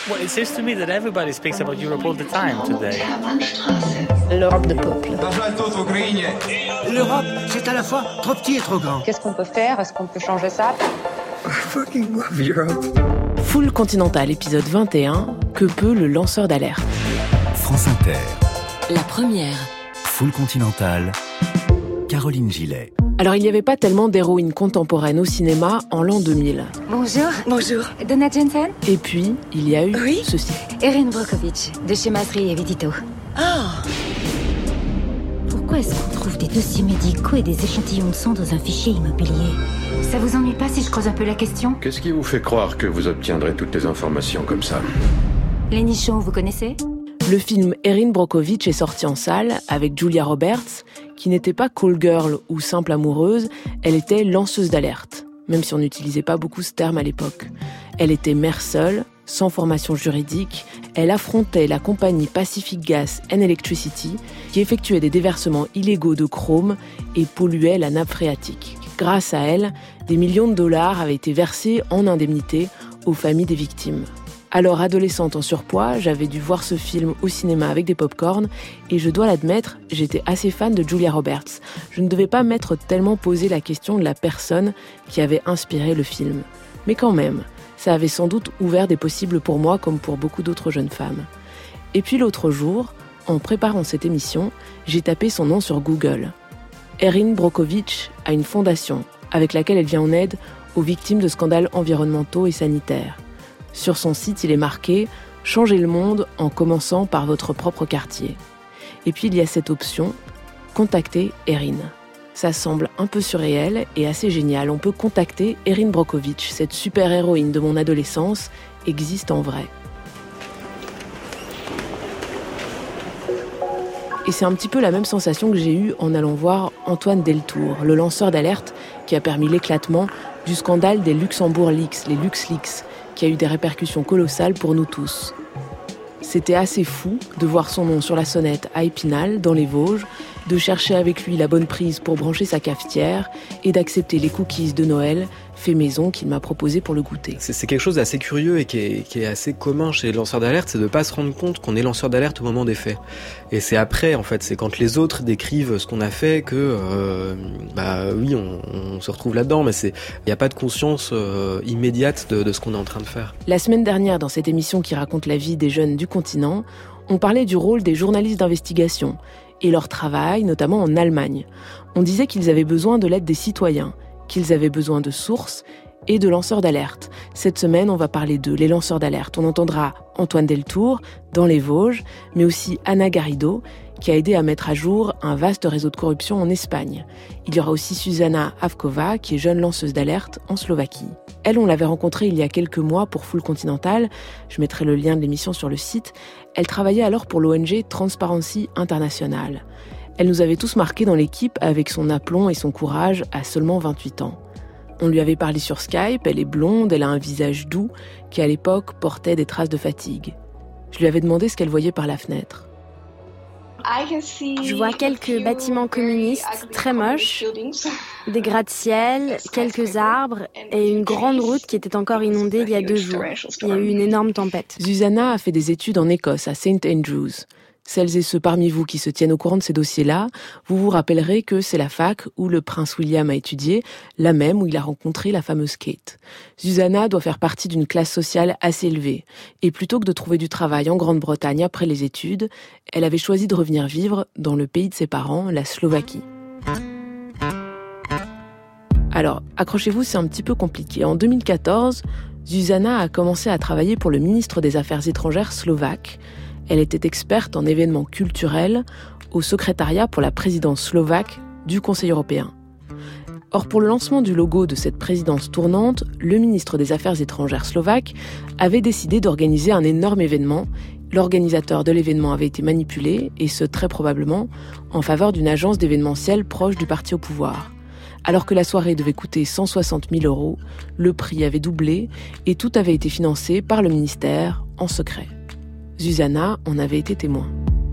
Well, it seems to me that everybody speaks about Europe all the time today. L'Europe de peuple. L'Europe, c'est à la fois trop petit et trop grand. Qu'est-ce qu'on peut faire ? Est-ce qu'on peut changer ça ? I fucking love Europe. Full Continental, épisode 21. Que peut le lanceur d'alerte ? France Inter. La première. Full Continental. Caroline Gillet. Alors, il n'y avait pas tellement d'héroïnes contemporaines au cinéma en l'an 2000. Bonjour. Bonjour. Donna Jensen. Et puis, il y a eu ceci. Erin Brockovich, de chez Masri et Vidito. Pourquoi est-ce qu'on trouve des dossiers médicaux et des échantillons de sang dans un fichier immobilier ? Ça vous ennuie pas si je creuse un peu la question ? Qu'est-ce qui vous fait croire que vous obtiendrez toutes les informations comme ça ? Les nichons, vous connaissez ? Le film Erin Brockovich est sorti en salle avec Julia Roberts, qui n'était pas call girl ou simple amoureuse, elle était lanceuse d'alerte, même si on n'utilisait pas beaucoup ce terme à l'époque. Elle était mère seule, sans formation juridique, elle affrontait la compagnie Pacific Gas and Electricity, qui effectuait des déversements illégaux de chrome et polluait la nappe phréatique. Grâce à elle, des millions de dollars avaient été versés en indemnité aux familles des victimes. Alors, adolescente en surpoids, j'avais dû voir ce film au cinéma avec des pop-corn et je dois l'admettre, j'étais assez fan de Julia Roberts. Je ne devais pas m'être tellement posé la question de la personne qui avait inspiré le film. Mais quand même, ça avait sans doute ouvert des possibles pour moi comme pour beaucoup d'autres jeunes femmes. Et puis l'autre jour, en préparant cette émission, j'ai tapé son nom sur Google. Erin Brockovich a une fondation avec laquelle elle vient en aide aux victimes de scandales environnementaux et sanitaires. Sur son site, il est marqué « Changez le monde en commençant par votre propre quartier ». Et puis il y a cette option « Contacter Erin ». Ça semble un peu surréel et assez génial. On peut contacter Erin Brockovich, cette super-héroïne de mon adolescence, existe en vrai. Et c'est un petit peu la même sensation que j'ai eue en allant voir Antoine Deltour, le lanceur d'alerte qui a permis l'éclatement du scandale des Luxembourg Leaks, les LuxLeaks, qui a eu des répercussions colossales pour nous tous. C'était assez fou de voir son nom sur la sonnette à Épinal, dans les Vosges, de chercher avec lui la bonne prise pour brancher sa cafetière et d'accepter les cookies de Noël fait maison qu'il m'a proposé pour le goûter. C'est quelque chose d'assez curieux et qui est assez commun chez les lanceurs d'alerte, c'est de ne pas se rendre compte qu'on est lanceur d'alerte au moment des faits. Et c'est après, en fait, c'est quand les autres décrivent ce qu'on a fait que, on se retrouve là-dedans, mais il n'y a pas de conscience immédiate de ce qu'on est en train de faire. La semaine dernière, dans cette émission qui raconte la vie des jeunes du continent, on parlait du rôle des journalistes d'investigation et leur travail, notamment en Allemagne. On disait qu'ils avaient besoin de l'aide des citoyens, qu'ils avaient besoin de sources et de lanceurs d'alerte. Cette semaine, on va parler d'eux, les lanceurs d'alerte. On entendra Antoine Deltour, dans les Vosges, mais aussi Anna Garrido, qui a aidé à mettre à jour un vaste réseau de corruption en Espagne. Il y aura aussi Susanna Avkova, qui est jeune lanceuse d'alerte en Slovaquie. Elle, on l'avait rencontrée il y a quelques mois pour Full Continental. Je mettrai le lien de l'émission sur le site. Elle travaillait alors pour l'ONG Transparency International. Elle nous avait tous marqués dans l'équipe avec son aplomb et son courage à seulement 28 ans. On lui avait parlé sur Skype, elle est blonde, elle a un visage doux qui à l'époque portait des traces de fatigue. Je lui avais demandé ce qu'elle voyait par la fenêtre. Je vois quelques bâtiments communistes très moches, des gratte-ciel, quelques arbres et une grande route qui était encore inondée il y a 2 jours. Il y a eu une énorme tempête. Susanna a fait des études en Écosse, à St Andrews. Celles et ceux parmi vous qui se tiennent au courant de ces dossiers-là, vous vous rappellerez que c'est la fac où le prince William a étudié, la même où il a rencontré la fameuse Kate. Susanna doit faire partie d'une classe sociale assez élevée. Et plutôt que de trouver du travail en Grande-Bretagne après les études, elle avait choisi de revenir vivre dans le pays de ses parents, la Slovaquie. Alors, accrochez-vous, c'est un petit peu compliqué. En 2014, Susanna a commencé à travailler pour le ministre des Affaires étrangères slovaque. Elle était experte en événements culturels au secrétariat pour la présidence slovaque du Conseil européen. Or, pour le lancement du logo de cette présidence tournante, le ministre des Affaires étrangères slovaque avait décidé d'organiser un énorme événement. L'organisateur de l'événement avait été manipulé, et ce très probablement en faveur d'une agence d'événementiel proche du parti au pouvoir. Alors que la soirée devait coûter 160 000 €, le prix avait doublé et tout avait été financé par le ministère en secret. Susanna en avait été témoin.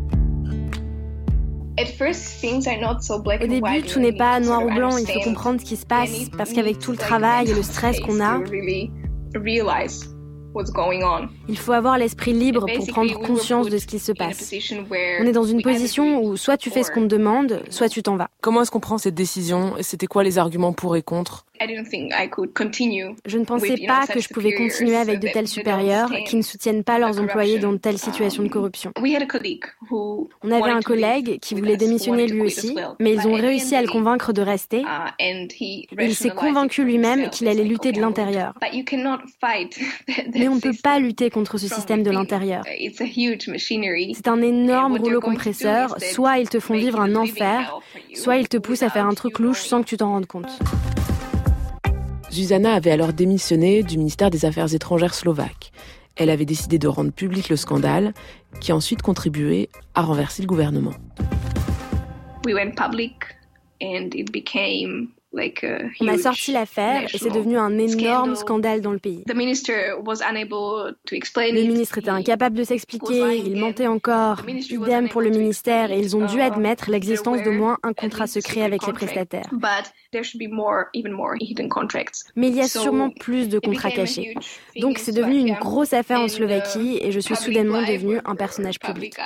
Au début, tout n'est pas noir ou blanc, il faut comprendre ce qui se passe, parce qu'avec tout le travail et le stress qu'on a, Il faut avoir l'esprit libre pour prendre conscience de ce qui se passe. On est dans une position où soit tu fais ce qu'on te demande, soit tu t'en vas. Comment est-ce qu'on prend cette décision ? C'était quoi les arguments pour et contre ? Je ne pensais pas que je pouvais continuer avec de tels supérieurs qui ne soutiennent pas leurs employés dans de telles situations de corruption. On avait un collègue qui voulait démissionner lui aussi, mais ils ont réussi à le convaincre de rester. Il s'est convaincu lui-même qu'il allait lutter de l'intérieur. Mais on ne peut pas lutter contre ce système de l'intérieur. C'est un énorme rouleau compresseur. Soit ils te font vivre un enfer, soit ils te poussent à faire un truc louche sans que tu t'en rendes compte. Zuzana avait alors démissionné du ministère des Affaires étrangères slovaque. Elle avait décidé de rendre public le scandale, qui a ensuite contribué à renverser le gouvernement. On a sorti l'affaire et c'est devenu un énorme scandale dans le pays. Le ministre était incapable de s'expliquer, il mentait encore. Idem pour le ministère et ils ont dû admettre l'existence d'au moins un contrat secret avec les prestataires. Mais il y a sûrement plus de contrats cachés. Donc c'est devenu une grosse affaire en Slovaquie et je suis soudainement devenue un personnage public.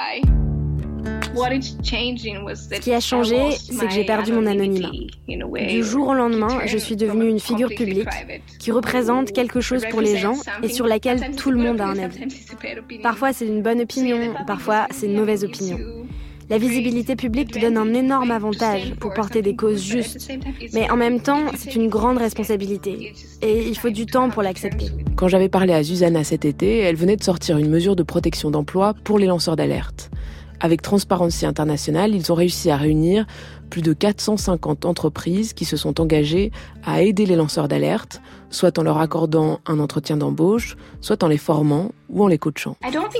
Ce qui a changé, c'est que j'ai perdu mon anonymat. Du jour au lendemain, je suis devenue une figure publique qui représente quelque chose pour les gens et sur laquelle tout le monde a un avis. Parfois, c'est une bonne opinion, parfois, c'est une mauvaise opinion. La visibilité publique te donne un énorme avantage pour porter des causes justes. Mais en même temps, c'est une grande responsabilité. Et il faut du temps pour l'accepter. Quand j'avais parlé à Zuzana cet été, elle venait de sortir une mesure de protection d'emploi pour les lanceurs d'alerte. Avec Transparency International, ils ont réussi à réunir plus de 450 entreprises qui se sont engagées à aider les lanceurs d'alerte, soit en leur accordant un entretien d'embauche, soit en les formant ou en les coachant.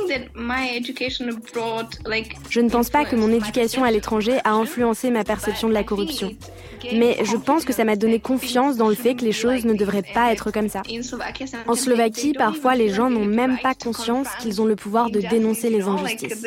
Je ne pense pas que mon éducation à l'étranger a influencé ma perception de la corruption. Mais je pense que ça m'a donné confiance dans le fait que les choses ne devraient pas être comme ça. En Slovaquie, parfois, les gens n'ont même pas conscience qu'ils ont le pouvoir de dénoncer les injustices.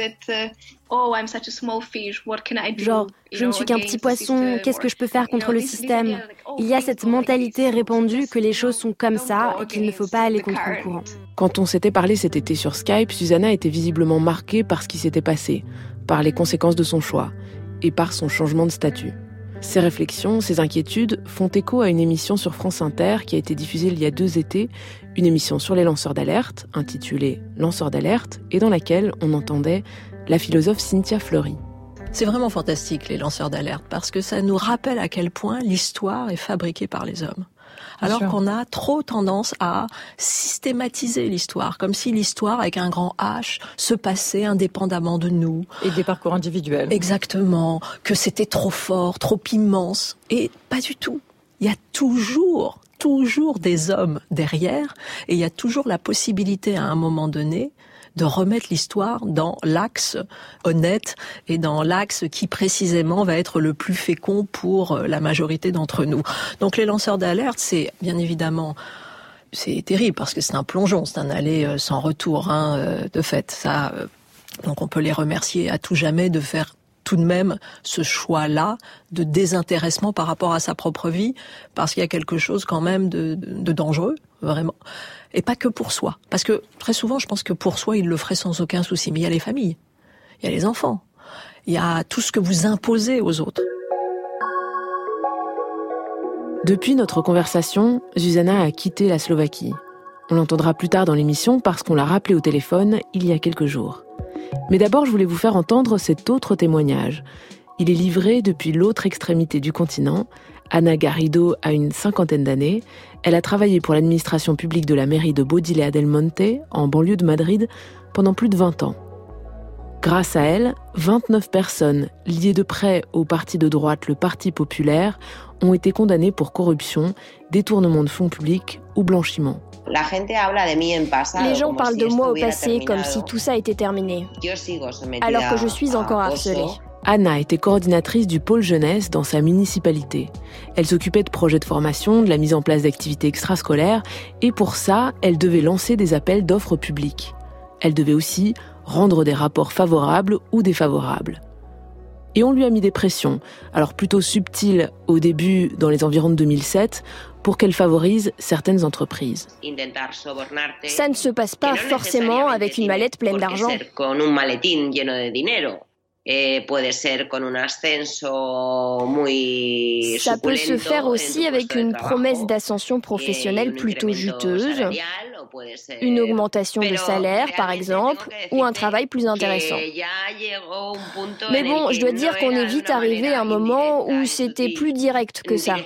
Genre, je ne suis qu'un petit poisson, qu'est-ce que je peux faire contre le système ? Il y a cette mentalité répandue que les choses sont comme ça et qu'il ne faut pas aller contre le courant. Quand on s'était parlé cet été sur Skype, Zuzana était visiblement marquée par ce qui s'était passé, par les conséquences de son choix et par son changement de statut. Ces réflexions, ces inquiétudes font écho à une émission sur France Inter qui a été diffusée il y a 2 étés, une émission sur les lanceurs d'alerte, intitulée « Lanceurs d'alerte » et dans laquelle on entendait la philosophe Cynthia Fleury. C'est vraiment fantastique, les lanceurs d'alerte, parce que ça nous rappelle à quel point l'histoire est fabriquée par les hommes. Alors qu'on a trop tendance à systématiser l'histoire, comme si l'histoire, avec un grand H, se passait indépendamment de nous. Et des parcours individuels. Exactement, que c'était trop fort, trop immense. Et pas du tout. Il y a toujours des hommes derrière, et il y a toujours la possibilité, à un moment donné, de remettre l'histoire dans l'axe honnête et dans l'axe qui précisément va être le plus fécond pour la majorité d'entre nous. Donc les lanceurs d'alerte, c'est bien évidemment, c'est terrible parce que c'est un plongeon, c'est un aller sans retour, de fait. Ça, donc on peut les remercier à tout jamais de faire tout de même ce choix-là de désintéressement par rapport à sa propre vie, parce qu'il y a quelque chose quand même de dangereux, vraiment. Et pas que pour soi. Parce que très souvent, je pense que pour soi, il le ferait sans aucun souci. Mais il y a les familles, il y a les enfants, il y a tout ce que vous imposez aux autres. Depuis notre conversation, Zuzana a quitté la Slovaquie. On l'entendra plus tard dans l'émission parce qu'on l'a rappelé au téléphone il y a quelques jours. Mais d'abord, je voulais vous faire entendre cet autre témoignage. Il est livré depuis l'autre extrémité du continent. Ana Garrido a une 50aine d'années. Elle a travaillé pour l'administration publique de la mairie de Baudilea del Monte, en banlieue de Madrid, pendant plus de 20 ans. Grâce à elle, 29 personnes liées de près au parti de droite, le Parti populaire, ont été condamnées pour corruption, détournement de fonds publics ou blanchiment. Les gens parlent de moi au passé comme si tout ça était terminé, alors que je suis encore harcelée. Anna était coordinatrice du pôle jeunesse dans sa municipalité. Elle s'occupait de projets de formation, de la mise en place d'activités extrascolaires, et pour ça, elle devait lancer des appels d'offres publiques. Elle devait aussi rendre des rapports favorables ou défavorables. Et on lui a mis des pressions, alors plutôt subtiles au début dans les environs de 2007, pour qu'elle favorise certaines entreprises. Ça ne se passe pas forcément avec une mallette pleine d'argent. Ça peut se faire aussi avec une promesse d'ascension professionnelle plutôt juteuse, une augmentation de salaire par exemple, ou un travail plus intéressant. Mais bon, je dois dire qu'on est vite arrivé à un moment où c'était plus direct que ça.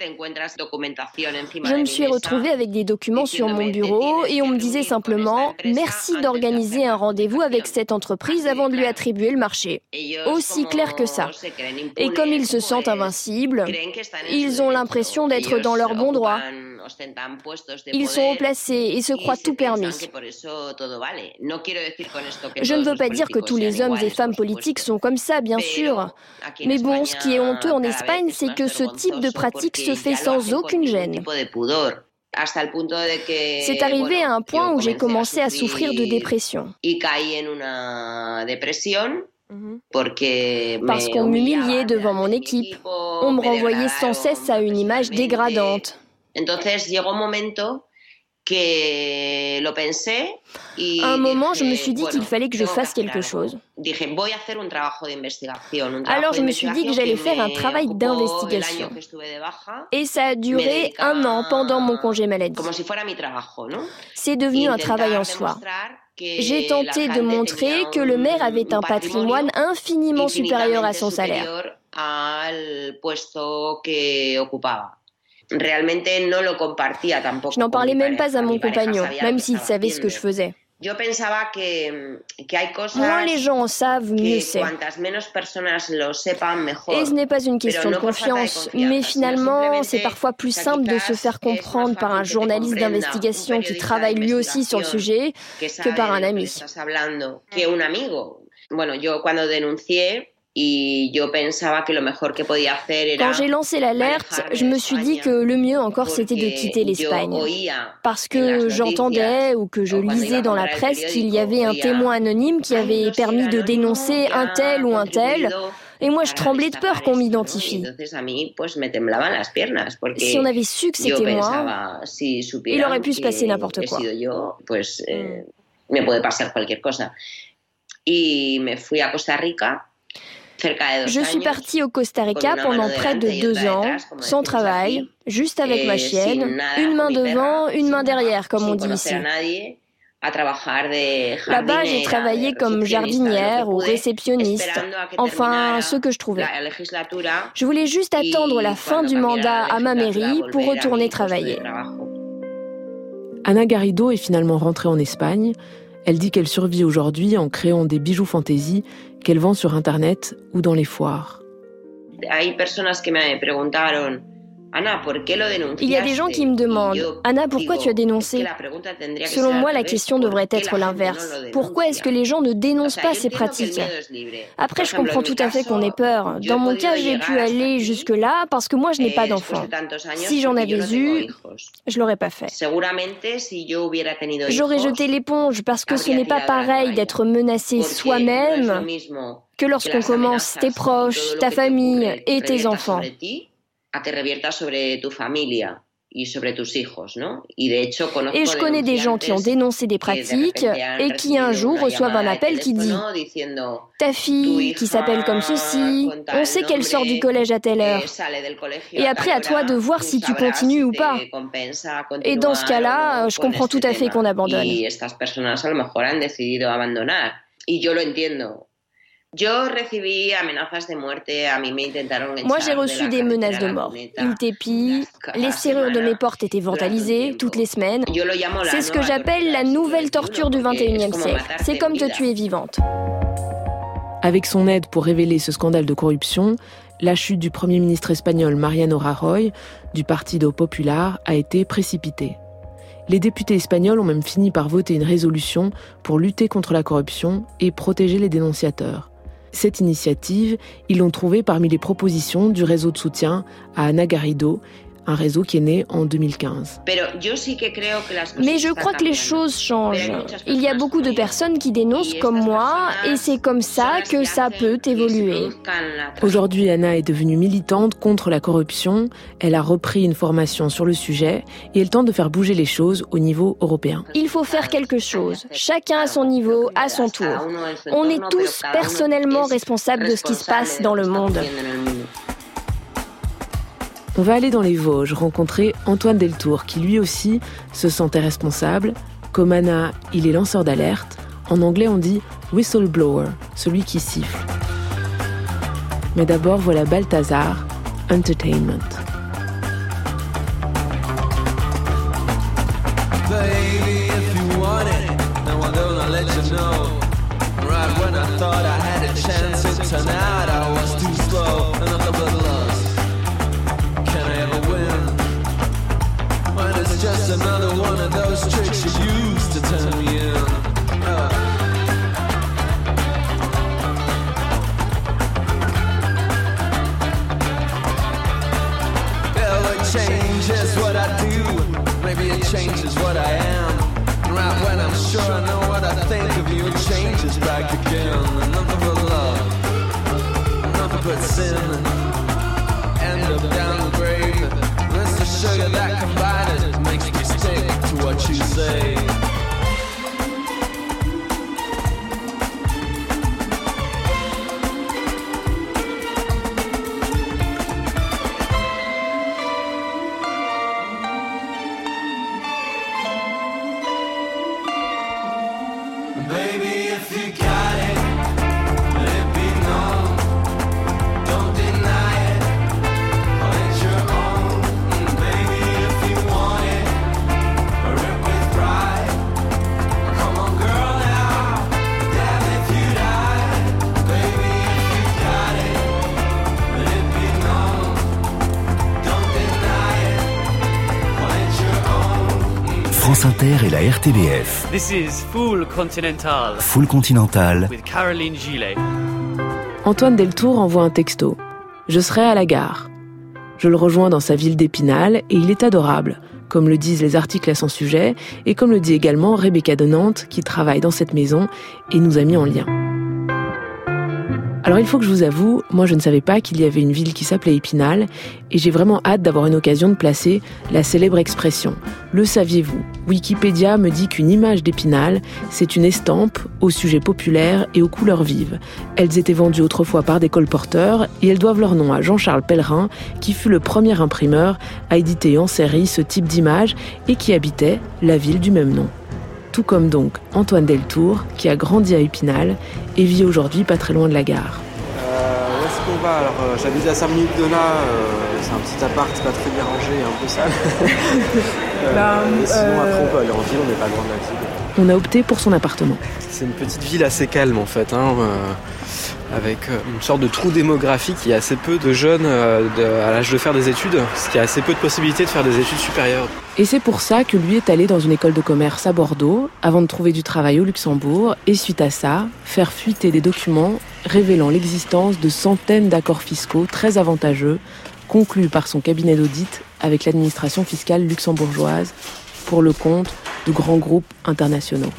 Je me suis retrouvée avec des documents sur mon bureau et on me disait simplement « Merci d'organiser un rendez-vous avec cette entreprise avant de lui attribuer le marché ». Aussi clair que ça. Et comme ils se sentent invincibles, ils ont l'impression d'être dans leur bon droit. Ils sont haut placés et se croient tout permis. Je ne veux pas dire que tous les hommes et femmes politiques sont comme ça, bien sûr. Mais bon, ce qui est honteux en Espagne, c'est que ce type de pratique se fait sans aucune gêne. C'est arrivé à un point où j'ai commencé à souffrir de dépression. Parce qu'on m'humiliait devant mon équipe. On me renvoyait sans cesse à une image dégradante. À un moment, je me suis dit qu'il fallait que je fasse quelque chose. Alors je me suis dit que j'allais faire un travail d'investigation. Et ça a duré 1 an pendant mon congé maladie. C'est devenu un travail en soi. J'ai tenté de montrer que le maire avait un patrimoine infiniment supérieur à son salaire. Je n'en parlais même pas à mon compagnon, même s'il savait ce que je faisais. Moins les gens en savent, mieux c'est. Et ce n'est pas une question de confiance, mais finalement, c'est parfois plus simple de se faire comprendre par un journaliste d'investigation qui travaille lui aussi sur le sujet que par un ami. Quand j'ai lancé l'alerte, je me suis dit que le mieux encore c'était de quitter l'Espagne. Parce que j'entendais ou que je lisais dans la presse qu'il y avait un témoin anonyme qui avait permis de dénoncer un tel ou un tel. Et moi, je tremblais de peur qu'on m'identifie. Si on avait su que c'était moi, il aurait pu se passer n'importe quoi. Je suis partie au Costa Rica pendant près de 2 ans, sans travail, juste avec ma chienne, une main devant, une main derrière, comme on dit ici. Là-bas, j'ai travaillé comme jardinière ou réceptionniste, enfin, ce que je trouvais. Je voulais juste attendre la fin du mandat à ma mairie pour retourner travailler. Ana Garrido est finalement rentrée en Espagne. Elle dit qu'elle survit aujourd'hui en créant des bijoux fantaisie qu'elle vend sur Internet ou dans les foires. Il y a des gens qui me demandent « Anna, pourquoi tu as dénoncé ?» Selon moi, la question devrait être l'inverse. Pourquoi est-ce que les gens ne dénoncent pas ces pratiques ? Après, je comprends tout à fait qu'on ait peur. Dans mon cas, j'ai pu aller jusque-là parce que moi, je n'ai pas d'enfant. Si j'en avais eu, je l'aurais pas fait. J'aurais jeté l'éponge parce que ce n'est pas pareil d'être menacé soi-même que lorsqu'on commence tes proches, ta famille et tes enfants. Et je connais des gens qui ont dénoncé des pratiques et qui un jour reçoivent un appel qui dit « Ta fille, qui s'appelle comme ceci, on sait qu'elle sort du collège à telle heure. Et après, à toi de voir si tu continues ou pas. » Et dans ce cas-là, je comprends tout à fait qu'on abandonne. Moi, j'ai reçu des menaces de mort. Ils t'épient, les serrures de mes portes étaient vandalisées toutes les semaines. C'est ce que j'appelle la nouvelle torture du XXIe siècle. C'est comme te tuer vivante. Avec son aide pour révéler ce scandale de corruption, la chute du Premier ministre espagnol Mariano Rajoy, du Partido Popular, a été précipitée. Les députés espagnols ont même fini par voter une résolution pour lutter contre la corruption et protéger les dénonciateurs. Cette initiative, ils l'ont trouvée parmi les propositions du réseau de soutien à Ana Garrido, un réseau qui est né en 2015. Mais je crois que les choses changent. Il y a beaucoup de personnes qui dénoncent comme moi, et c'est comme ça que ça peut évoluer. Aujourd'hui, Anna est devenue militante contre la corruption. Elle a repris une formation sur le sujet et elle tente de faire bouger les choses au niveau européen. Il faut faire quelque chose. Chacun à son niveau, à son tour. On est tous personnellement responsables de ce qui se passe dans le monde. On va aller dans les Vosges rencontrer Antoine Deltour, qui lui aussi se sentait responsable. Comme Anna, il est lanceur d'alerte. En anglais, on dit « whistleblower », celui qui siffle. Mais d'abord, voilà Balthazar, Entertainment. Baby, if you want it, no, I don't let you know. Right when I thought I had a chance, it turned out I was too slow. Another but lost. Can I ever win? When it's just another one of those tricks you use to turn me in. Well, it changes what I do. Maybe it changes what I am. Right when I'm sure I know what I think of you, it changes back again. Another but love, another but sin. End up down the grave. It's the sugar that combined makes me stick to what you say. France Inter et la RTBF. This is Full Continental. Full Continental. With Caroline Gillet. Antoine Deltour envoie un texto. Je serai à la gare. Je le rejoins dans sa ville d'Épinal et il est adorable, comme le disent les articles à son sujet et comme le dit également Rebecca de Nantes qui travaille dans cette maison et nous a mis en lien. Alors il faut que je vous avoue, moi je ne savais pas qu'il y avait une ville qui s'appelait Épinal et j'ai vraiment hâte d'avoir une occasion de placer la célèbre expression. Le saviez-vous ? Wikipédia me dit qu'une image d'Épinal, c'est une estampe aux sujets populaires et aux couleurs vives. Elles étaient vendues autrefois par des colporteurs et elles doivent leur nom à Jean-Charles Pellerin qui fut le premier imprimeur à éditer en série ce type d'image et qui habitait la ville du même nom. Tout comme donc Antoine Deltour, qui a grandi à Épinal et vit aujourd'hui pas très loin de la gare. Où est-ce qu'on va ? Alors, j'habite à 5 minutes de là, c'est un petit appart, pas très bien rangé, un peu sale. Sinon, après, on peut aller en ville, on n'est pas loin de la ville. On a opté pour son appartement. C'est une petite ville assez calme, en fait, avec une sorte de trou démographique. Il y a assez peu de jeunes à l'âge de faire des études, ce qui a assez peu de possibilités de faire des études supérieures. Et c'est pour ça que lui est allé dans une école de commerce à Bordeaux, avant de trouver du travail au Luxembourg, et suite à ça, faire fuiter des documents révélant l'existence de centaines d'accords fiscaux très avantageux, conclus par son cabinet d'audit avec l'administration fiscale luxembourgeoise, pour le compte de grands groupes internationaux.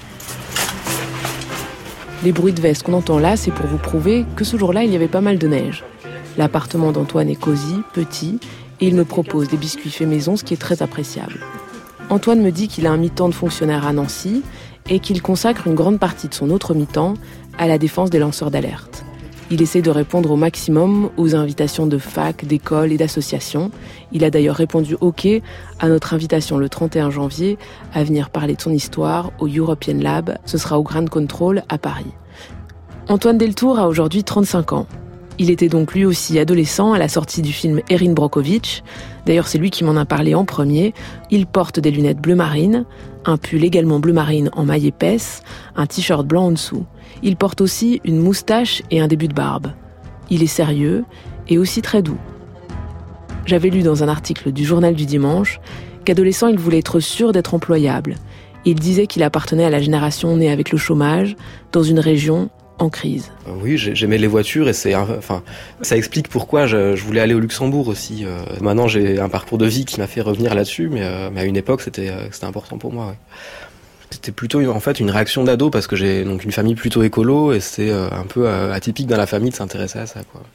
Les bruits de veste qu'on entend là, c'est pour vous prouver que ce jour-là, il y avait pas mal de neige. L'appartement d'Antoine est cosy, petit, et il me propose des biscuits faits maison, ce qui est très appréciable. Antoine me dit qu'il a un mi-temps de fonctionnaire à Nancy et qu'il consacre une grande partie de son autre mi-temps à la défense des lanceurs d'alerte. Il essaie de répondre au maximum aux invitations de facs, d'écoles et d'associations. Il a d'ailleurs répondu OK à notre invitation le 31 janvier à venir parler de son histoire au European Lab. Ce sera au Grand Control à Paris. Antoine Deltour a aujourd'hui 35 ans. Il était donc lui aussi adolescent à la sortie du film Erin Brockovich. D'ailleurs, c'est lui qui m'en a parlé en premier. Il porte des lunettes bleu marine, un pull également bleu marine en maille épaisse, un t-shirt blanc en dessous. Il porte aussi une moustache et un début de barbe. Il est sérieux et aussi très doux. J'avais lu dans un article du Journal du Dimanche qu'adolescent, il voulait être sûr d'être employable. Il disait qu'il appartenait à la génération née avec le chômage, dans une région en crise. Oui, j'aimais les voitures et ça explique pourquoi je voulais aller au Luxembourg aussi. Maintenant, j'ai un parcours de vie qui m'a fait revenir là-dessus, mais à une époque, c'était important pour moi. Ouais. C'était plutôt en fait une réaction d'ado parce que j'ai donc une famille plutôt écolo et c'était un peu atypique dans la famille de s'intéresser à ça, quoi.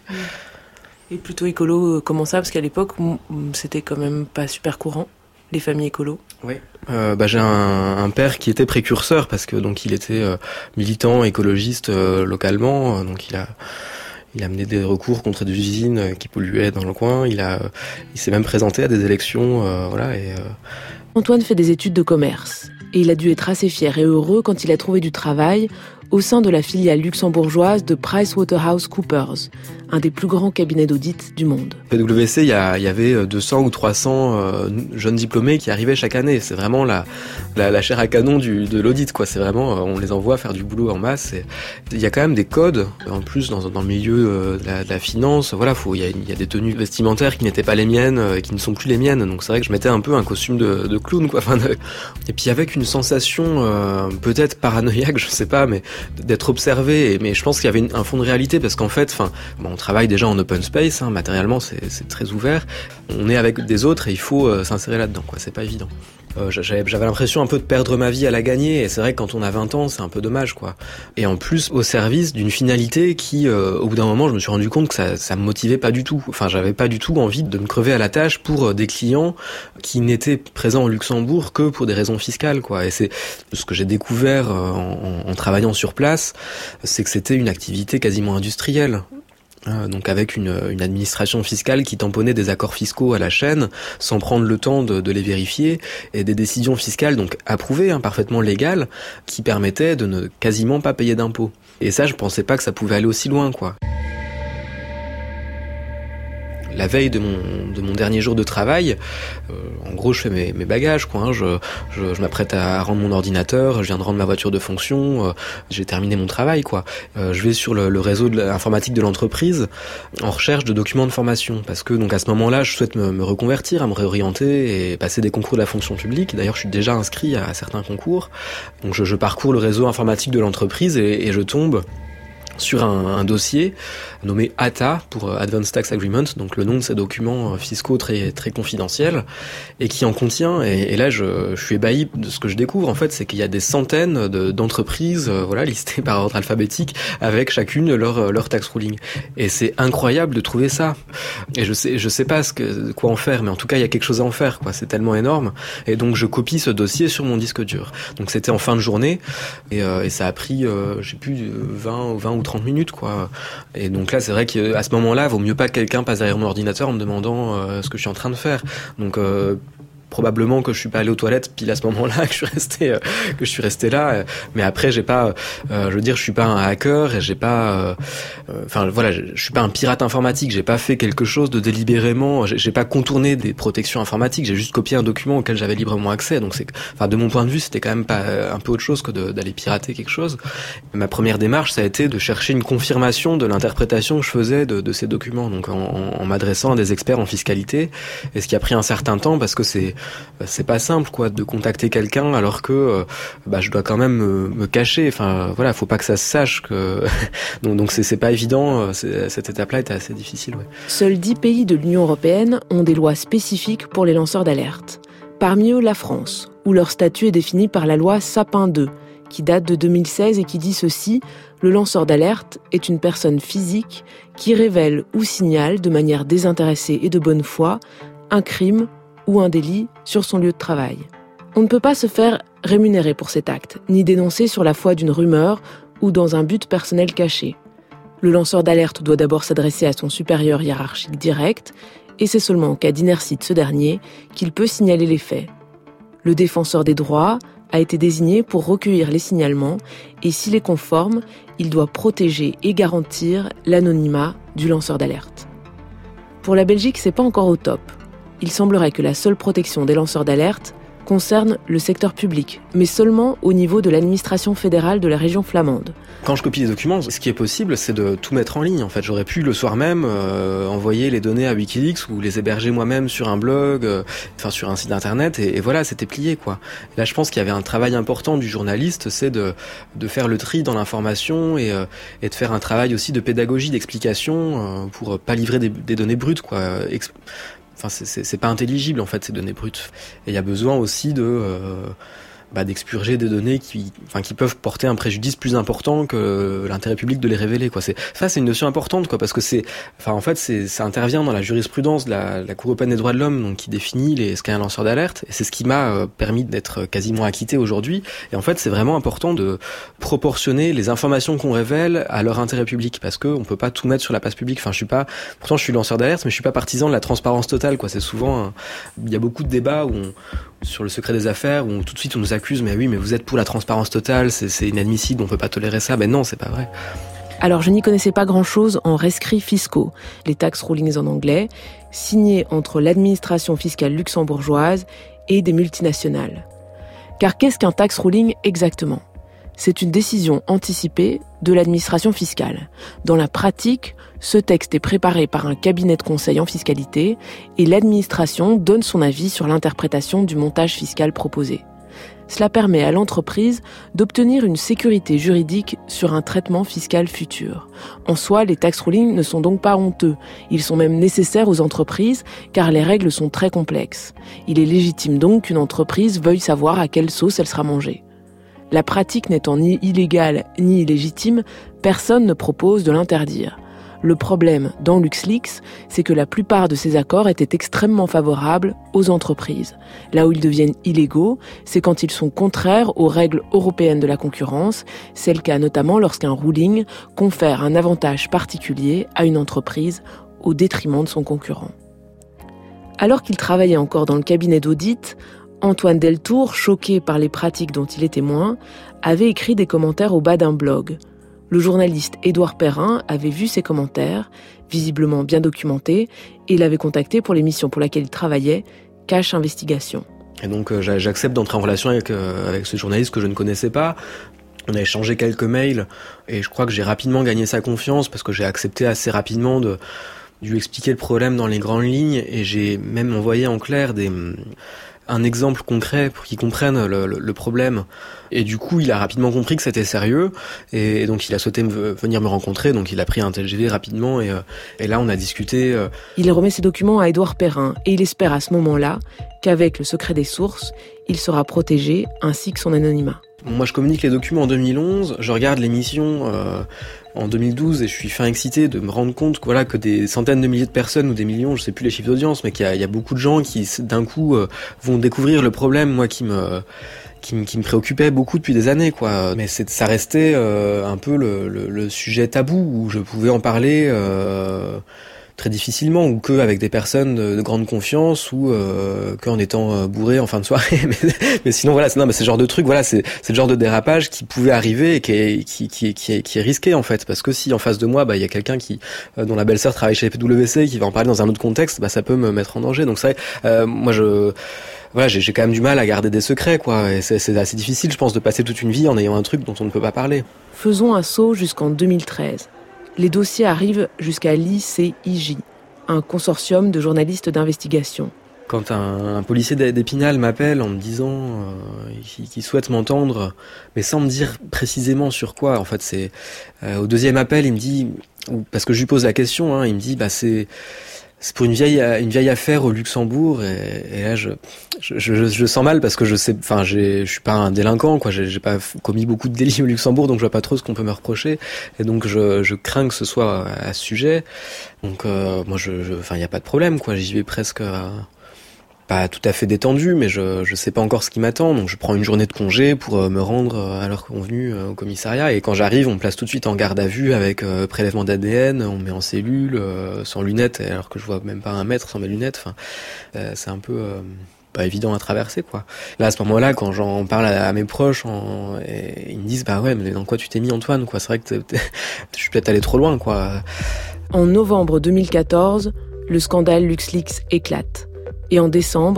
Et plutôt écolo, comment ça ? Parce qu'à l'époque, c'était quand même pas super courant, les familles écolos. Oui. J'ai un père qui était précurseur parce que donc il était militant écologiste localement, donc il a mené des recours contre des usines qui polluaient dans le coin. Il s'est même présenté à des élections, Antoine fait des études de commerce et il a dû être assez fier et heureux quand il a trouvé du travail au sein de la filiale luxembourgeoise de PricewaterhouseCoopers, un des plus grands cabinets d'audit du monde. PwC, il y avait 200 ou 300 jeunes diplômés qui arrivaient chaque année. C'est vraiment la chair à canon de l'audit, quoi. C'est vraiment, on les envoie faire du boulot en masse. Il y a quand même des codes, en plus dans le milieu de la finance. Voilà, il y a des tenues vestimentaires qui n'étaient pas les miennes, qui ne sont plus les miennes. Donc c'est vrai que je mettais un peu un costume de clown, quoi. Et puis avec une sensation peut-être paranoïaque, je sais pas, mais d'être observé. Mais je pense qu'il y avait un fond de réalité parce qu'en fait, on travaille déjà en open space, hein, matériellement c'est très ouvert. On est avec des autres et il faut s'insérer là-dedans, quoi. C'est pas évident. J'avais l'impression un peu de perdre ma vie à la gagner et c'est vrai que quand on a 20 ans, c'est un peu dommage, quoi. Et en plus, au service d'une finalité qui, au bout d'un moment, je me suis rendu compte que ça me motivait pas du tout. Enfin, j'avais pas du tout envie de me crever à la tâche pour des clients qui n'étaient présents au Luxembourg que pour des raisons fiscales, quoi. Et c'est ce que j'ai découvert en travaillant sur place, c'est que c'était une activité quasiment industrielle. Donc avec une administration fiscale qui tamponnait des accords fiscaux à la chaîne sans prendre le temps de les vérifier et des décisions fiscales donc approuvées, parfaitement légales, qui permettaient de ne quasiment pas payer d'impôts. Et ça, je pensais pas que ça pouvait aller aussi loin, quoi. La veille de mon dernier jour de travail, en gros, je fais mes bagages, quoi. Je m'apprête à rendre mon ordinateur, je viens de rendre ma voiture de fonction, j'ai terminé mon travail, quoi. Je vais sur le réseau de l'informatique de l'entreprise en recherche de documents de formation, parce que donc à ce moment-là, je souhaite me reconvertir, à me réorienter et passer des concours de la fonction publique. D'ailleurs, je suis déjà inscrit à certains concours. Donc je parcours le réseau informatique de l'entreprise et je tombe sur un dossier nommé ATA pour Advanced Tax Agreement, donc le nom de ces documents fiscaux très très confidentiels et qui en contient. Et là, je suis ébahi de ce que je découvre. En fait, c'est qu'il y a des centaines d'entreprises, listées par ordre alphabétique, avec chacune leur tax ruling. Et c'est incroyable de trouver ça. Et je sais pas quoi en faire, mais en tout cas, il y a quelque chose à en faire, quoi. C'est tellement énorme. Et donc, je copie ce dossier sur mon disque dur. Donc, c'était en fin de journée et ça a pris, 20 ou 30 minutes, quoi. Et donc là, c'est vrai qu'à ce moment-là, il vaut mieux pas que quelqu'un passe derrière mon ordinateur en me demandant ce que je suis en train de faire. Donc probablement que je suis pas allé aux toilettes pile à ce moment-là, que je suis resté là. Mais après, j'ai pas, je suis pas un hacker et j'ai pas, je suis pas un pirate informatique. J'ai pas fait quelque chose de délibérément. J'ai pas contourné des protections informatiques. J'ai juste copié un document auquel j'avais librement accès. Donc de mon point de vue, c'était quand même pas un peu autre chose que d'aller pirater quelque chose. Ma première démarche, ça a été de chercher une confirmation de l'interprétation que je faisais de ces documents. Donc en m'adressant à des experts en fiscalité. Et ce qui a pris un certain temps parce que c'est pas simple, quoi, de contacter quelqu'un alors que je dois quand même me cacher. Enfin voilà, faut pas que ça se sache que donc c'est pas évident. Cette étape-là était assez difficile. Ouais. Seuls 10 pays de l'Union européenne ont des lois spécifiques pour les lanceurs d'alerte. Parmi eux, la France, où leur statut est défini par la loi Sapin 2, qui date de 2016 et qui dit ceci: le lanceur d'alerte est une personne physique qui révèle ou signale de manière désintéressée et de bonne foi un crime ou un délit sur son lieu de travail. On ne peut pas se faire rémunérer pour cet acte, ni dénoncer sur la foi d'une rumeur ou dans un but personnel caché. Le lanceur d'alerte doit d'abord s'adresser à son supérieur hiérarchique direct, et c'est seulement en cas d'inertie de ce dernier qu'il peut signaler les faits. Le défenseur des droits a été désigné pour recueillir les signalements, et s'il est conforme, il doit protéger et garantir l'anonymat du lanceur d'alerte. Pour la Belgique, c'est pas encore au top. Il semblerait que la seule protection des lanceurs d'alerte concerne le secteur public, mais seulement au niveau de l'administration fédérale de la région flamande. Quand je copie les documents, ce qui est possible, c'est de tout mettre en ligne. En fait, j'aurais pu le soir même envoyer les données à Wikileaks ou les héberger moi-même sur un blog, sur un site internet, et voilà, c'était plié, quoi. Et là, je pense qu'il y avait un travail important du journaliste, c'est de faire le tri dans l'information et de faire un travail aussi de pédagogie, d'explication pour pas livrer des données brutes, quoi. C'est pas intelligible, en fait, ces données brutes. Et il y a besoin aussi d'expurger des données qui peuvent porter un préjudice plus important que l'intérêt public de les révéler, quoi. C'est une notion importante, quoi, parce que ça intervient dans la jurisprudence de la Cour européenne des droits de l'homme, donc qui définit ce qu'est un lanceur d'alerte, et c'est ce qui m'a permis d'être quasiment acquitté aujourd'hui. Et en fait, c'est vraiment important de proportionner les informations qu'on révèle à leur intérêt public, parce que on peut pas tout mettre sur la place publique. Pourtant je suis lanceur d'alerte, mais je suis pas partisan de la transparence totale, quoi. C'est souvent, il y a beaucoup de débats sur le secret des affaires, où tout de suite on nous accuse, mais oui, mais vous êtes pour la transparence totale, c'est inadmissible, on peut pas tolérer ça. Ben non, c'est pas vrai. Alors je n'y connaissais pas grand-chose en rescrits fiscaux, les tax rulings en anglais, signés entre l'administration fiscale luxembourgeoise et des multinationales. Car qu'est-ce qu'un tax ruling exactement ? C'est une décision anticipée de l'administration fiscale. Dans la pratique, ce texte est préparé par un cabinet de conseil en fiscalité et l'administration donne son avis sur l'interprétation du montage fiscal proposé. Cela permet à l'entreprise d'obtenir une sécurité juridique sur un traitement fiscal futur. En soi, les tax rulings ne sont donc pas honteux. Ils sont même nécessaires aux entreprises car les règles sont très complexes. Il est légitime donc qu'une entreprise veuille savoir à quelle sauce elle sera mangée. La pratique n'étant ni illégale ni illégitime, personne ne propose de l'interdire. Le problème dans LuxLeaks, c'est que la plupart de ces accords étaient extrêmement favorables aux entreprises. Là où ils deviennent illégaux, c'est quand ils sont contraires aux règles européennes de la concurrence. C'est le cas notamment lorsqu'un ruling confère un avantage particulier à une entreprise au détriment de son concurrent. Alors qu'il travaillait encore dans le cabinet d'audit, Antoine Deltour, choqué par les pratiques dont il est témoin, avait écrit des commentaires au bas d'un blog. Le journaliste Édouard Perrin avait vu ces commentaires, visiblement bien documentés, et l'avait contacté pour l'émission pour laquelle il travaillait, Cache Investigation. Et donc j'accepte d'entrer en relation avec ce journaliste que je ne connaissais pas. On a échangé quelques mails, et je crois que j'ai rapidement gagné sa confiance, parce que j'ai accepté assez rapidement de lui expliquer le problème dans les grandes lignes, et j'ai même envoyé en clair un exemple concret pour qu'il comprenne le problème. Et du coup, il a rapidement compris que c'était sérieux, et donc il a souhaité venir me rencontrer, donc il a pris un TGV rapidement, et là on a discuté. Il remet ses documents à Édouard Perrin, et il espère à ce moment-là qu'avec le secret des sources, il sera protégé, ainsi que son anonymat. Moi je communique les documents en 2011, je regarde l'émission en 2012 et je suis fin excité de me rendre compte que des centaines de milliers de personnes ou des millions, je sais plus les chiffres d'audience, mais qu'il y a beaucoup de gens qui d'un coup vont découvrir le problème, moi qui me préoccupait beaucoup depuis des années, quoi. Mais ça restait un peu le sujet tabou où je pouvais en parler très difficilement, ou que avec des personnes de grande confiance, ou qu'en étant bourré en fin de soirée. mais sinon voilà, c'est ce genre de truc, voilà, c'est le genre de dérapage qui pouvait arriver et qui est risqué, en fait, parce que si en face de moi il y a quelqu'un dont la belle-sœur travaille chez PwC, qui va en parler dans un autre contexte, ça peut me mettre en danger. Donc c'est vrai, moi j'ai quand même du mal à garder des secrets, quoi, et c'est assez difficile, je pense, de passer toute une vie en ayant un truc dont on ne peut pas parler. Faisons un saut jusqu'en 2013. Les dossiers arrivent jusqu'à l'ICIJ, un consortium de journalistes d'investigation. Quand un policier d'Épinal m'appelle en me disant qu'il souhaite m'entendre, mais sans me dire précisément sur quoi, en fait, c'est au deuxième appel, il me dit, parce que je lui pose la question, il me dit, c'est pour une vieille affaire au Luxembourg, et là je sens mal, parce que je suis pas un délinquant, quoi, j'ai pas commis beaucoup de délits au Luxembourg, donc je vois pas trop ce qu'on peut me reprocher, et donc je crains que ce soit à ce sujet. Donc moi y a pas de problème, quoi, j'y vais presque pas tout à fait détendu, mais je sais pas encore ce qui m'attend, donc je prends une journée de congé pour me rendre à l'heure convenue au commissariat, et quand j'arrive, on me place tout de suite en garde à vue avec prélèvement d'ADN, on me met en cellule, sans lunettes, alors que je vois même pas un mètre sans mes lunettes, c'est un peu pas évident à traverser, quoi. Là, à ce moment-là, quand j'en parle à mes proches, et ils me disent, ouais, mais dans quoi tu t'es mis, Antoine, quoi, c'est vrai que je suis peut-être allé trop loin, quoi. En novembre 2014, le scandale LuxLeaks éclate. Et en décembre,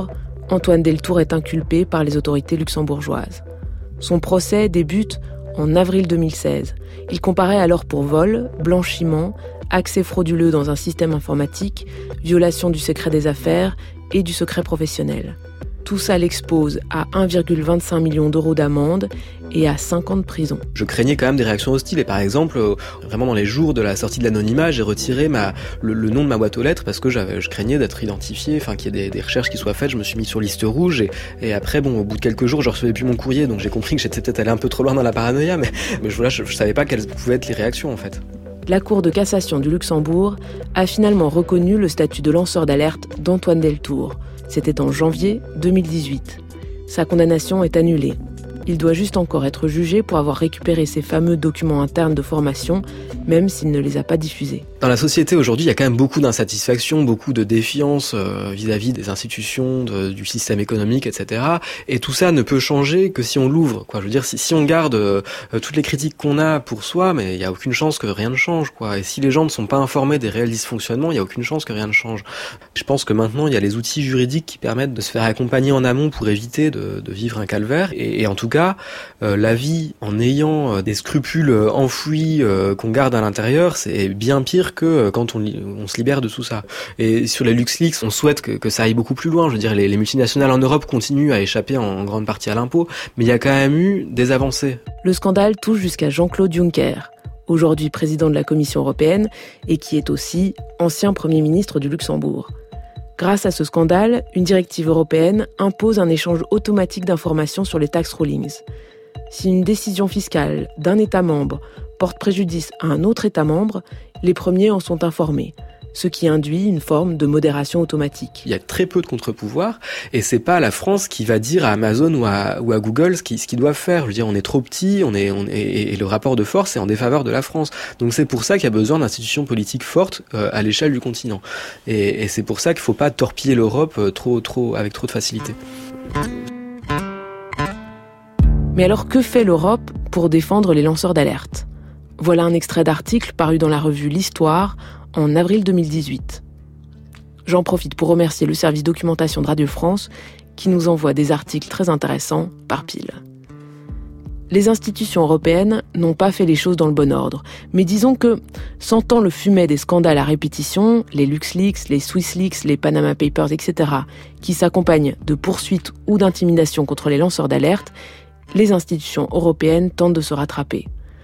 Antoine Deltour est inculpé par les autorités luxembourgeoises. Son procès débute en avril 2016. Il comparaît alors pour vol, blanchiment, accès frauduleux dans un système informatique, violation du secret des affaires et du secret professionnel. Tout ça l'expose à 1,25 million d'euros d'amende et à 5 ans de prison. Je craignais quand même des réactions hostiles et par exemple, vraiment dans les jours de la sortie de l'anonymat, j'ai retiré le nom de ma boîte aux lettres parce que je craignais d'être identifié, qu'il y ait des recherches qui soient faites. Je me suis mis sur liste rouge et après, au bout de quelques jours, je recevais plus mon courrier, donc j'ai compris que j'étais peut-être allé un peu trop loin dans la paranoïa, mais je savais pas quelles pouvaient être les réactions en fait. La Cour de cassation du Luxembourg a finalement reconnu le statut de lanceur d'alerte d'Antoine Deltour. C'était en janvier 2018. Sa condamnation est annulée. Il doit juste encore être jugé pour avoir récupéré ces fameux documents internes de formation, même s'il ne les a pas diffusés. Dans la société aujourd'hui, il y a quand même beaucoup d'insatisfaction, beaucoup de défiance vis-à-vis des institutions, du système économique, etc. Et tout ça ne peut changer que si on l'ouvre, quoi. Je veux dire, si on garde toutes les critiques qu'on a pour soi, mais il y a aucune chance que rien ne change, quoi. Et si les gens ne sont pas informés des réels dysfonctionnements, il y a aucune chance que rien ne change. Je pense que maintenant, il y a les outils juridiques qui permettent de se faire accompagner en amont pour éviter de vivre un calvaire. Et en tout cas, la vie en ayant des scrupules enfouis qu'on garde à l'intérieur, c'est bien pire que quand on se libère de tout ça. Et sur les LuxLeaks, on souhaite que ça aille beaucoup plus loin. Je veux dire, les multinationales en Europe continuent à échapper en grande partie à l'impôt, mais il y a quand même eu des avancées. Le scandale touche jusqu'à Jean-Claude Juncker, aujourd'hui président de la Commission européenne et qui est aussi ancien Premier ministre du Luxembourg. Grâce à ce scandale, une directive européenne impose un échange automatique d'informations sur les tax rulings. Si une décision fiscale d'un État membre porte préjudice à un autre État membre, les premiers en sont informés, ce qui induit une forme de modération automatique. Il y a très peu de contre-pouvoirs et c'est pas la France qui va dire à Amazon ou à Google ce qu'ils doivent faire. Je veux dire, on est trop petit, et le rapport de force est en défaveur de la France. Donc c'est pour ça qu'il y a besoin d'institutions politiques fortes à l'échelle du continent. Et c'est pour ça qu'il faut pas torpiller l'Europe avec trop de facilité. Mais alors que fait l'Europe pour défendre les lanceurs d'alerte ? Voilà un extrait d'article paru dans la revue L'Histoire en avril 2018. J'en profite pour remercier le service documentation de Radio France qui nous envoie des articles très intéressants par pile. Les institutions européennes n'ont pas fait les choses dans le bon ordre, mais disons que, sentant le fumet des scandales à répétition, les LuxLeaks, les SwissLeaks, les Panama Papers, etc., qui s'accompagnent de poursuites ou d'intimidations contre les lanceurs d'alerte, les institutions européennes tentent de se rattraper.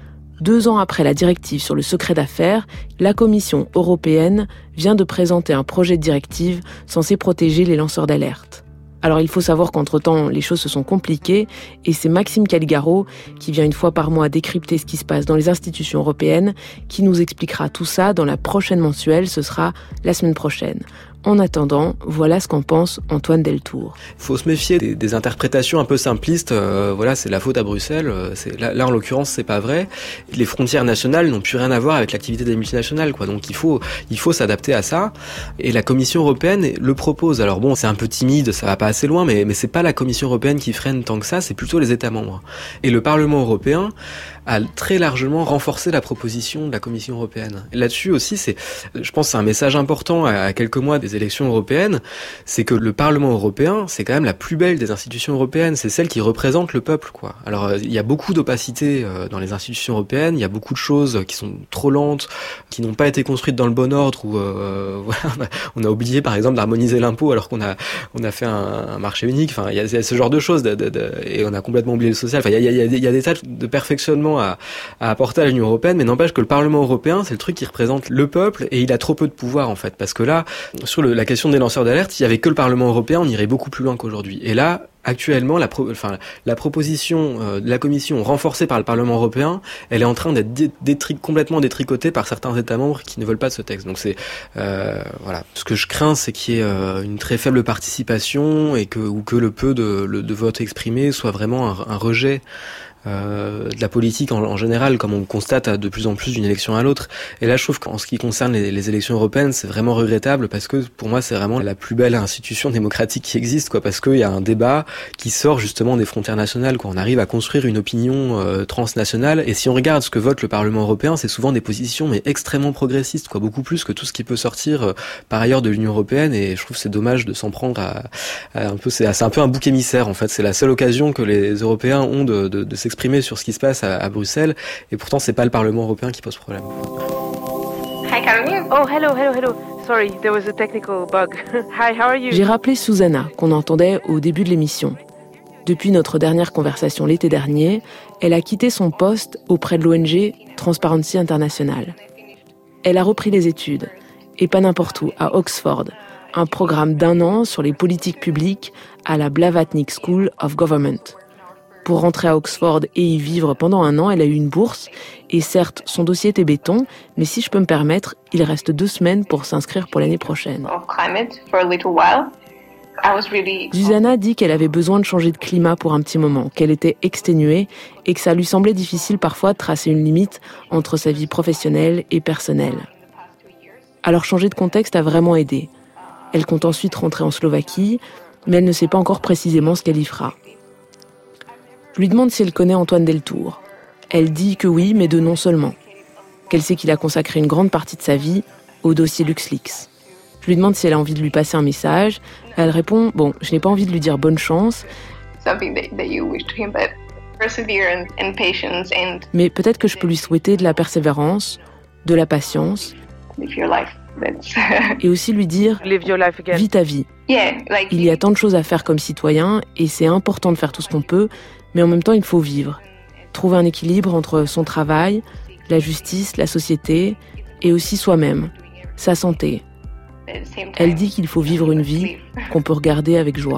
2 ans après la directive sur le secret d'affaires, la Commission européenne vient de présenter un projet de directive censé protéger les lanceurs d'alerte. Alors il faut savoir qu'entre-temps, les choses se sont compliquées et c'est Maxime Caligaro, qui vient une fois par mois décrypter ce qui se passe dans les institutions européennes, qui nous expliquera tout ça dans la prochaine mensuelle, ce sera la semaine prochaine. En attendant, voilà ce qu'en pense Antoine Deltour. Il faut se méfier des interprétations un peu simplistes. C'est la faute à Bruxelles. Là, en l'occurrence, c'est pas vrai. Les frontières nationales n'ont plus rien à voir avec l'activité des multinationales, quoi. Donc il faut s'adapter à ça. Et la Commission européenne le propose. Alors bon, c'est un peu timide, ça va pas assez loin, mais c'est pas la Commission européenne qui freine tant que ça, c'est plutôt les États membres. Et le Parlement européen a très largement renforcé la proposition de la Commission européenne. Et là-dessus aussi, je pense que c'est un message important à quelques mois des élections européennes, c'est que le Parlement européen, c'est quand même la plus belle des institutions européennes, c'est celle qui représente le peuple, quoi. Alors, il y a beaucoup d'opacité dans les institutions européennes, il y a beaucoup de choses qui sont trop lentes, qui n'ont pas été construites dans le bon ordre, ou on a oublié, par exemple, d'harmoniser l'impôt alors qu'on a fait un marché unique. Enfin, il y a ce genre de choses, et on a complètement oublié le social. Enfin, il y a des tas de perfectionnements à apporter à l'Union européenne, mais n'empêche que le Parlement européen, c'est le truc qui représente le peuple, et il a trop peu de pouvoir, en fait, parce que là, sur la question des lanceurs d'alerte, s'il y avait que le Parlement européen, on irait beaucoup plus loin qu'aujourd'hui. Et là, actuellement, la proposition de la Commission renforcée par le Parlement européen, elle est en train d'être complètement détricotée par certains États membres qui ne veulent pas de ce texte. Donc c'est ce que je crains, c'est qu'il y ait une très faible participation ou que le peu de vote exprimé soit vraiment un rejet de la politique en général, comme on constate de plus en plus d'une élection à l'autre. Et là, je trouve qu'en ce qui concerne les élections européennes, c'est vraiment regrettable parce que pour moi, c'est vraiment la plus belle institution démocratique qui existe, quoi, parce qu'il y a un débat qui sort justement des frontières nationales, quoi. On arrive à construire une opinion transnationale. Et si on regarde ce que vote le Parlement européen, c'est souvent des positions mais extrêmement progressistes, quoi, beaucoup plus que tout ce qui peut sortir par ailleurs de l'Union européenne. Et je trouve que c'est dommage de s'en prendre à un peu, c'est un peu un bouc émissaire en fait. C'est la seule occasion que les Européens ont de s'exprimer sur ce qui se passe à Bruxelles. Et pourtant, c'est pas le Parlement européen qui pose problème. Hi, how are you? Oh, hello. Sorry, there was a technical bug. Hi, how are you? J'ai rappelé Susanna, qu'on entendait au début de l'émission. Depuis notre dernière conversation l'été dernier, elle a quitté son poste auprès de l'ONG Transparency International. Elle a repris les études, et pas n'importe où, à Oxford, un programme d'1 an sur les politiques publiques à la Blavatnik School of Government. Pour rentrer à Oxford et y vivre pendant 1 an, elle a eu une bourse. Et certes, son dossier était béton, mais si je peux me permettre, il reste 2 semaines pour s'inscrire pour l'année prochaine. Susanna dit qu'elle avait besoin de changer de climat pour un petit moment, qu'elle était exténuée et que ça lui semblait difficile parfois de tracer une limite entre sa vie professionnelle et personnelle. Alors changer de contexte a vraiment aidé. Elle compte ensuite rentrer en Slovaquie, mais elle ne sait pas encore précisément ce qu'elle y fera. Je lui demande si elle connaît Antoine Deltour. Elle dit que oui, mais de nom seulement. Qu'elle sait qu'il a consacré une grande partie de sa vie au dossier LuxLeaks. Je lui demande si elle a envie de lui passer un message. Elle répond « Bon, je n'ai pas envie de lui dire bonne chance. Mais peut-être que je peux lui souhaiter de la persévérance, de la patience. Et aussi lui dire « Vis ta vie. Il y a tant de choses à faire comme citoyen et c'est important de faire tout ce qu'on peut, mais en même temps, il faut vivre. Trouver un équilibre entre son travail, la justice, la société et aussi soi-même, sa santé. » Elle dit qu'il faut vivre une vie qu'on peut regarder avec joie.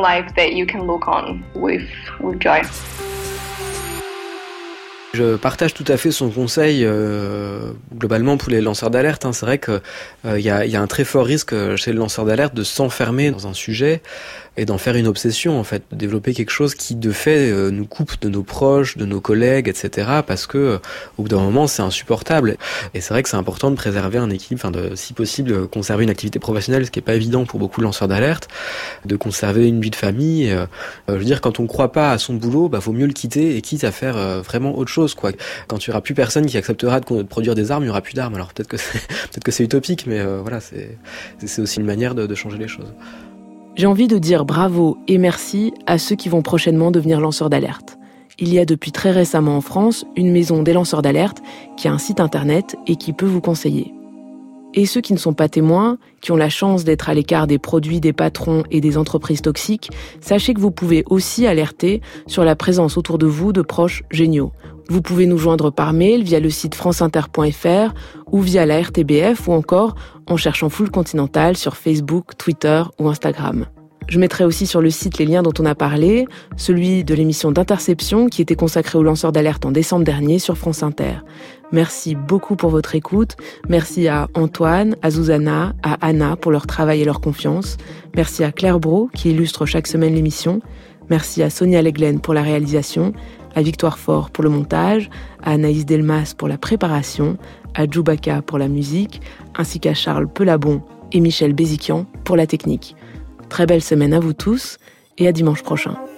Je partage tout à fait son conseil globalement pour les lanceurs d'alerte. C'est vrai que y a un très fort risque chez le lanceur d'alerte de s'enfermer dans un sujet et d'en faire une obsession, en fait, de développer quelque chose qui de fait nous coupe de nos proches, de nos collègues, etc. Parce que au bout d'un moment, c'est insupportable. Et c'est vrai que c'est important de préserver un équilibre, de, si possible, conserver une activité professionnelle, ce qui est pas évident pour beaucoup de lanceurs d'alerte, de conserver une vie de famille. Je veux dire, quand on croit pas à son boulot, vaut mieux le quitter et quitte à faire vraiment autre chose, quoi. Quand il y aura plus personne qui acceptera de produire des armes, il y aura plus d'armes. Alors peut-être que c'est utopique, mais voilà, c'est aussi une manière de changer les choses. J'ai envie de dire bravo et merci à ceux qui vont prochainement devenir lanceurs d'alerte. Il y a depuis très récemment en France une maison des lanceurs d'alerte qui a un site internet et qui peut vous conseiller. Et ceux qui ne sont pas témoins, qui ont la chance d'être à l'écart des produits des patrons et des entreprises toxiques, sachez que vous pouvez aussi alerter sur la présence autour de vous de proches géniaux. Vous pouvez nous joindre par mail via le site franceinter.fr ou via la RTBF ou encore en cherchant Full Continental sur Facebook, Twitter ou Instagram. Je mettrai aussi sur le site les liens dont on a parlé, celui de l'émission d'Interception qui était consacrée aux lanceurs d'alerte en décembre dernier sur France Inter. Merci beaucoup pour votre écoute. Merci à Antoine, à Susanna, à Anna pour leur travail et leur confiance. Merci à Claire Brault qui illustre chaque semaine l'émission. Merci à Sonia Leglen pour la réalisation, à Victoire Faure pour le montage, à Anaïs Delmas pour la préparation, à Djoubaka pour la musique, ainsi qu'à Charles Pelabon et Michel Béziquian pour la technique. Très belle semaine à vous tous et à dimanche prochain.